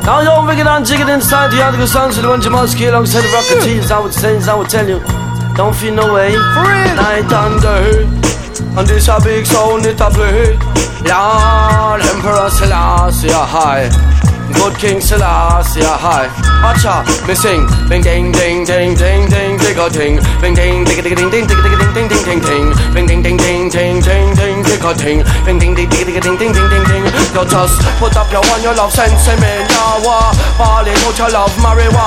Now you don't get on jigging inside the other songs with the ones you must kill alongside the rocketeers. I would say, I would tell you, don't feel no way. For real. Night and day, and this a big sound it a play. Lord Emperor Selassie high, good King Selassie high. Watcha, me sing, bing ding ding ding ding ding dig a ting, bing ding dig dig ding ding dig dig ding ding ding ding, bing ding ding ding ding ding ding dig a ting, bing ding dig dig ding ding ding ding ding. You just put up your one, your love sense, me now, balling out your love marijuana.